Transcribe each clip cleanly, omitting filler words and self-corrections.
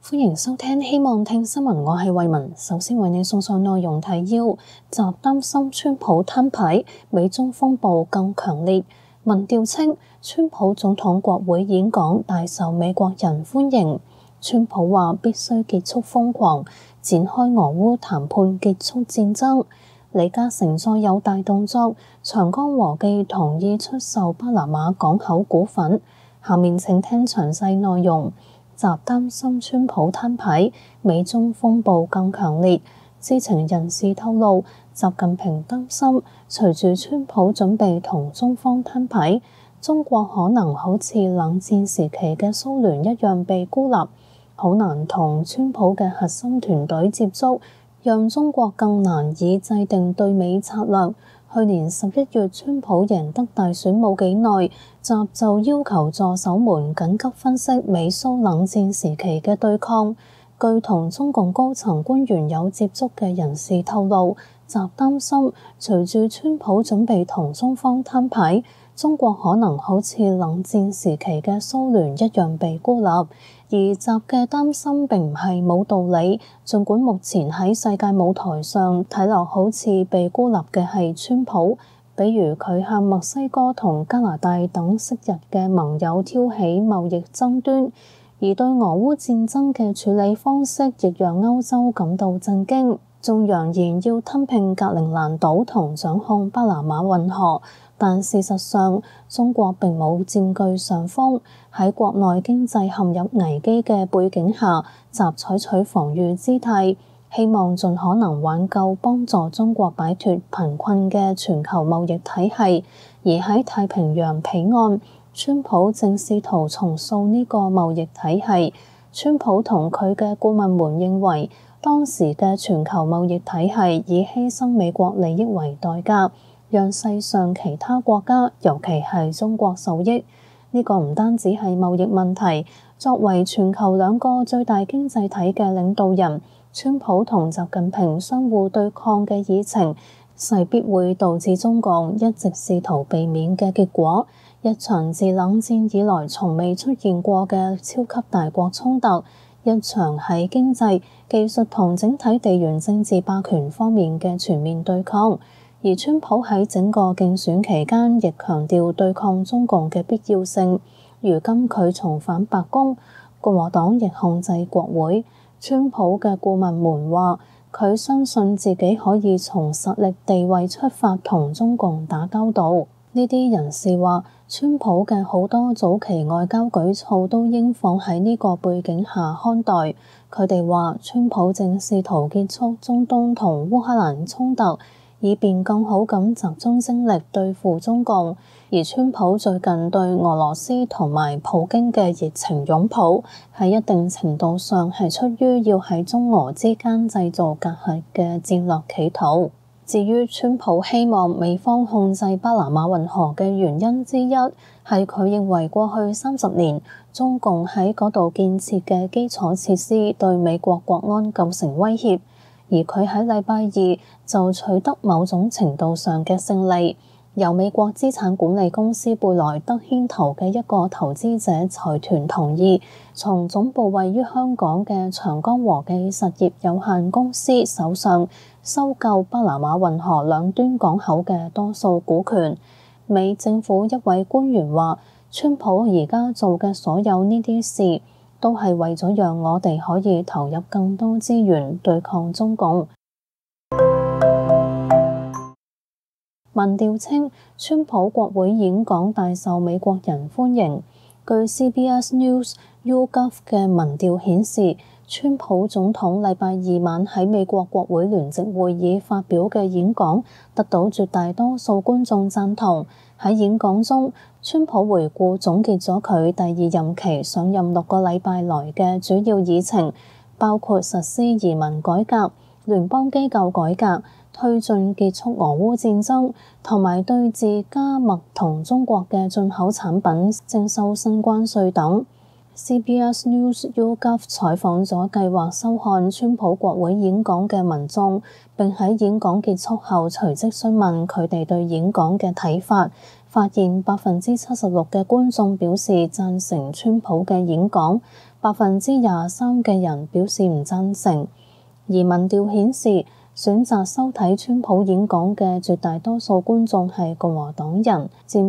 歡迎收聽，希望聽新聞，我係慧雯。首先為你送上內容提要：習擔心川普攤牌，美中風暴更強烈。民調稱，川普總統國會演講大受美國人歡迎。川普話必須結束瘋狂，展開俄烏談判，結束戰爭。李嘉誠再有大動作，長江和記同意出售巴拿馬港口股份。下面請聽詳細內容。習擔心川普攤牌，美中風暴更強烈。知情人士透露，習近平擔心隨住川普準備同中方攤牌，中國可能好似冷戰時期嘅蘇聯一樣被孤立，好難同川普嘅核心團隊接觸，讓中國更難以制定對美策略。去年11月，川普贏得大選冇幾耐，習就要求助手們緊急分析美蘇冷戰時期嘅對抗。據同中共高層官員有接觸嘅人士透露，習擔心隨住川普準備同中方攤牌，中國可能好似冷戰時期嘅蘇聯一樣被孤立。而習嘅擔心並唔係冇道理，儘管目前喺世界舞台上睇落好似被孤立嘅係川普，比如佢向墨西哥同加拿大等昔日嘅盟友挑起貿易爭端，而對俄烏戰爭嘅處理方式亦讓歐洲感到震驚，仲揚言要吞併格陵蘭島同掌控巴拿馬運河。但事實上，中國並冇佔據上風。喺國內經濟陷入危機嘅背景下，習採取防禦姿態，希望盡可能挽救幫助中國擺脫貧困嘅全球貿易體系。而喺太平洋彼岸，川普正試圖重塑呢個貿易體系。川普同佢嘅顧問們認為，當時嘅全球貿易體系以犧牲美國利益為代價，讓世上其他國家，尤其係中國受益。呢個唔單止係貿易問題，作為全球兩個最大經濟體嘅領導人，川普同習近平相互對抗嘅議程，勢必會導致中共一直試圖避免嘅結果，一場自冷戰以來從未出現過嘅超級大國衝突，一場喺經濟、技術同整體地緣政治霸權方面嘅全面對抗。而川普喺整個競選期間亦強調對抗中共嘅必要性。如今佢重返白宮，共和黨亦控制國會。川普嘅顧問們話，佢相信自己可以從實力地位出發同中共打交道。呢啲人士話，川普嘅好多早期外交舉措都應放喺呢個背景下看待。佢哋話，川普正試圖結束中東同烏克蘭衝突，以便更好咁集中精力對付中共。而川普最近對俄羅斯同埋普京嘅熱情擁抱，喺一定程度上係出於要喺中俄之間製造隔閡嘅戰略企圖。至於川普希望美方控制巴拿馬運河嘅原因之一，係佢認為過去30年中共喺嗰度建設嘅基礎設施對美國國安構成威脅。而佢喺禮拜二就取得某種程度上嘅勝利，由美國資產管理公司貝萊德牽頭嘅一個投資者財團同意，從總部位於香港嘅長江和記實業有限公司手上收購巴拿馬運河兩端港口嘅多數股權。美政府一位官員話，川普而家做嘅所有呢啲事，都係為咗讓我哋可以投入更多資源對抗中共。民調稱，川普國會演講大受美國人歡迎。據 CBS News YouGov 嘅民調顯示，川普總統禮拜二晚喺美國國會聯席會議發表嘅演講得到絕大多數觀眾贊同。喺演講中，川普回顧總結咗佢第二任期上任6個禮拜來嘅主要議程，包括實施移民改革、聯邦機構改革、推進結束俄烏戰爭，同埋對自加墨同中國嘅進口產品徵收新關稅等。CBS News YouGov 採訪咗計劃收看川普國會演講嘅民眾，並喺演講結束後隨即詢問佢哋對演講嘅睇法，發現76%嘅觀眾表示贊成川普嘅演講 23%嘅人表示唔贊成。而民調顯示，選擇收睇川普演講嘅絕大多數觀眾係共和黨人，佔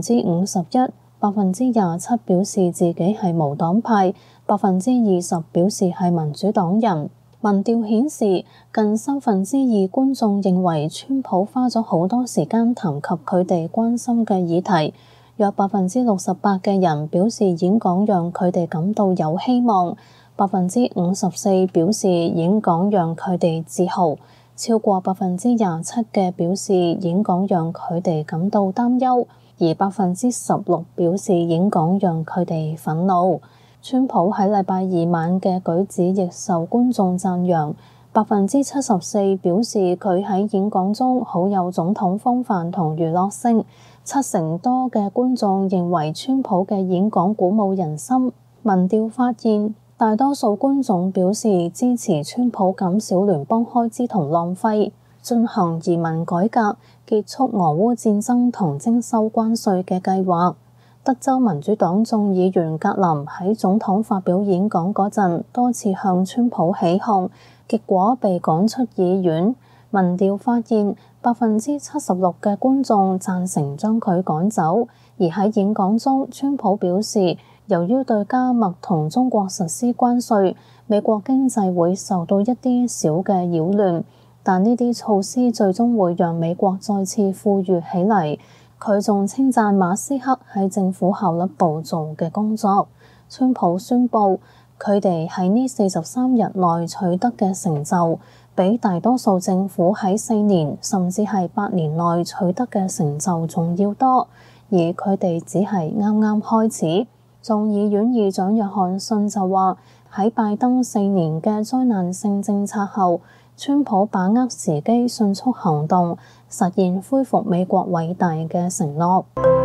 51%。27%表示自己係無黨派，20%表示係民主黨人。民調顯示，近2/3觀眾認為川普花咗好多時間談及佢哋關心嘅議題，約68%嘅人表示演講讓佢哋感到有希望，54%表示演講讓佢哋自豪，超過27%嘅表示演講讓佢哋感到擔憂，而16%表示演講讓佢哋憤怒。川普喺禮拜二晚嘅舉止亦受觀眾讚揚，74%表示佢喺演講中好有總統風範同娛樂性，70%多嘅觀眾認為川普嘅演講鼓舞人心。民調發現，大多數觀眾表示支持川普減少聯邦開支同浪費，進行移民改革，結束俄烏戰爭同徵收關稅嘅計劃。德州民主黨眾議員格林喺總統發表演講嗰陣，多次向川普起鬨，結果被趕出議院。民調發現76%嘅觀眾贊成將佢趕走，而喺演講中，川普表示，由於對加密同中國實施關稅，美國經濟會受到一啲小嘅擾亂，但呢啲措施最終會讓美國再次富裕起嚟。佢仲稱讚馬斯克喺政府效率部做嘅工作。川普宣布，佢哋喺呢43日內取得嘅成就，比大多數政府喺4年甚至係8年內取得嘅成就仲要多，而佢哋只係啱啱開始。眾議院議長約翰遜就話，喺拜登4年嘅災難性政策後，川普把握時機迅速行動，實現恢復美國偉大嘅承諾。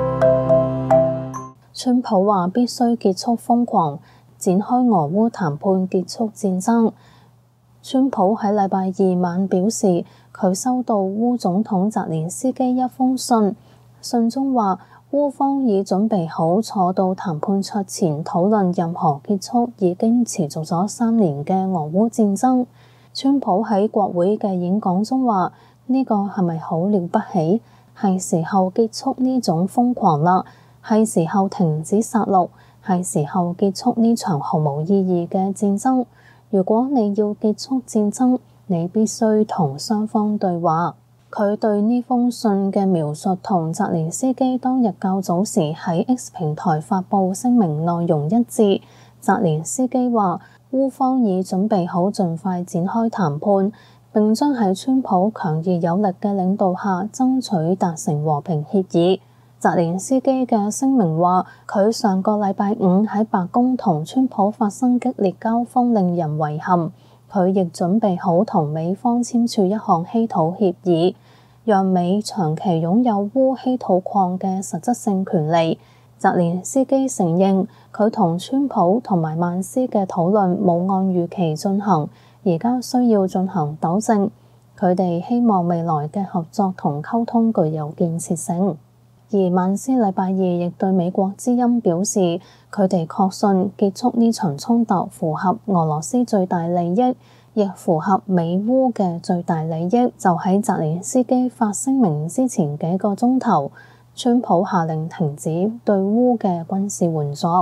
川普話必須結束瘋狂，展開俄烏談判，結束戰爭。川普喺禮拜二晚表示，佢收到烏總統澤連斯基一封信，信中話烏方已準備好坐到談判桌前討論任何結束已經持續咗3年嘅俄烏戰爭。川普喺國會嘅演講中話：呢個係咪好了不起？係時候結束呢種瘋狂啦，係時候停止殺戮，係時候結束呢場毫無意義嘅戰爭。如果你要結束戰爭，你必須同雙方對話。佢對呢封信嘅描述同澤連斯基當日較早時喺 X 平台發布聲明內容一致。澤連斯基話：烏方已準備好盡快展開談判，並將喺川普強而有力嘅領導下爭取達成和平協議。澤連斯基嘅聲明話，佢上個禮拜五喺白宮同川普發生激烈交鋒，令人遺憾。佢亦準備好同美方簽署一項稀土協議，讓美長期擁有烏稀土礦嘅實質性權利。澤連斯基承認，佢同川普同埋曼斯嘅討論冇按預期進行，而家需要進行糾正。佢哋希望未來嘅合作同溝通具有建設性。而曼斯禮拜二亦對美國之音表示，佢哋確信結束呢場衝突符合俄羅斯最大利益，亦符合美烏嘅最大利益。就喺澤連斯基發聲明之前幾個鐘頭，川普下令停止對烏嘅軍事援助。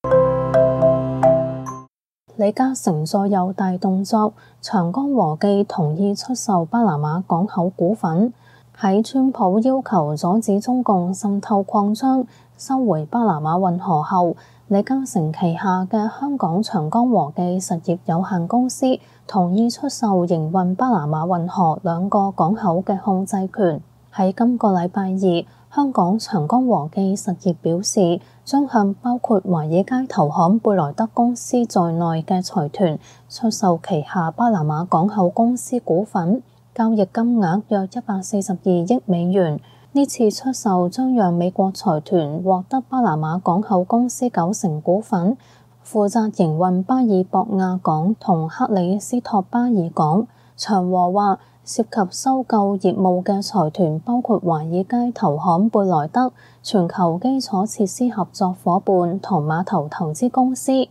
李嘉誠再有大動作，長江和記同意出售巴拿馬港口股份。喺川普要求阻止中共滲透擴張、收回巴拿馬運河後，李嘉誠旗下嘅香港長江和記實業有限公司同意出售營運巴拿馬運河2個港口嘅控制權。喺今個禮拜二，香港長江和記實業表示，將向包括華爾街投行貝萊德公司在內嘅財團出售旗下巴拿馬港口公司股份。交易金額約142億美元。呢次出售將讓美國財團獲得巴拿馬港口公司90%股份，負責營運巴爾博亞港同克里斯托巴爾港。長和話，涉及收購業務嘅財團包括華爾街投行貝萊德、全球基礎設施合作夥伴同碼頭投資公司。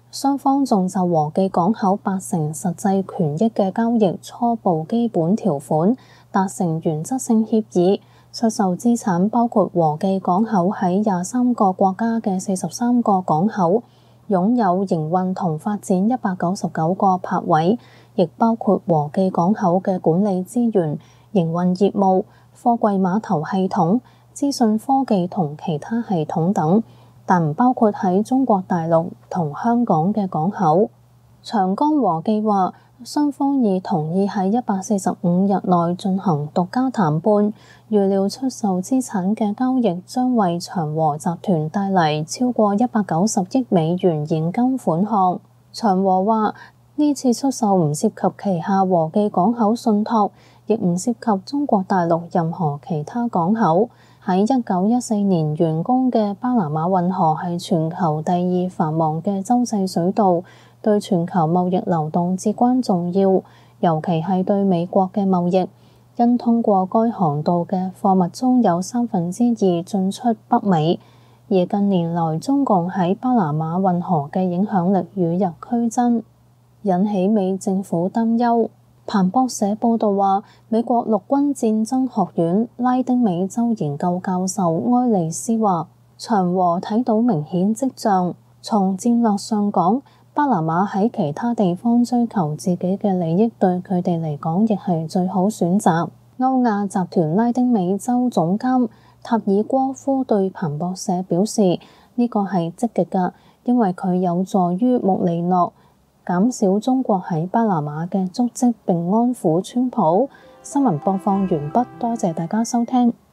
雙方仲就和記港口8成實際權益嘅交易初步基本條款達成原則性協議，出售資產包括和記港口喺23個國家嘅43個港口，擁有營運同發展199個泊位，亦包括和記港口嘅管理資源、營運業務、貨櫃碼頭系統、資訊科技同其他系統等，但唔包括喺中國大陸同香港嘅港口。長江和記話，雙方已同意喺145日內進行獨家談判，預料出售資產嘅交易將為長和集團帶嚟超過190億美元現金款項。長和話，呢次出售唔涉及旗下和記港口信託，亦唔涉及中國大陸任何其他港口。喺1914年完工嘅巴拿馬運河係全球第2繁忙嘅洲際水道，對全球貿易流動至關重要，尤其係對美國嘅貿易，因通過該航道嘅貨物中有2/3進出北美。而近年來中共喺巴拿馬運河嘅影響力與日俱增，引起美政府擔憂。彭博社報導話，美國陸軍戰爭學院拉丁美洲研究教授埃利斯話，長和睇到明顯跡象，從戰略上講，巴拿馬喺其他地方追求自己嘅利益對佢哋嚟講亦係最好選擇。歐亞集團拉丁美洲總監塔爾戈夫對彭博社表示，呢個係積極㗎，因為佢有助於穆里諾減少中國喺巴拿馬嘅足跡並安撫川普。新聞播放完畢，多謝大家收聽。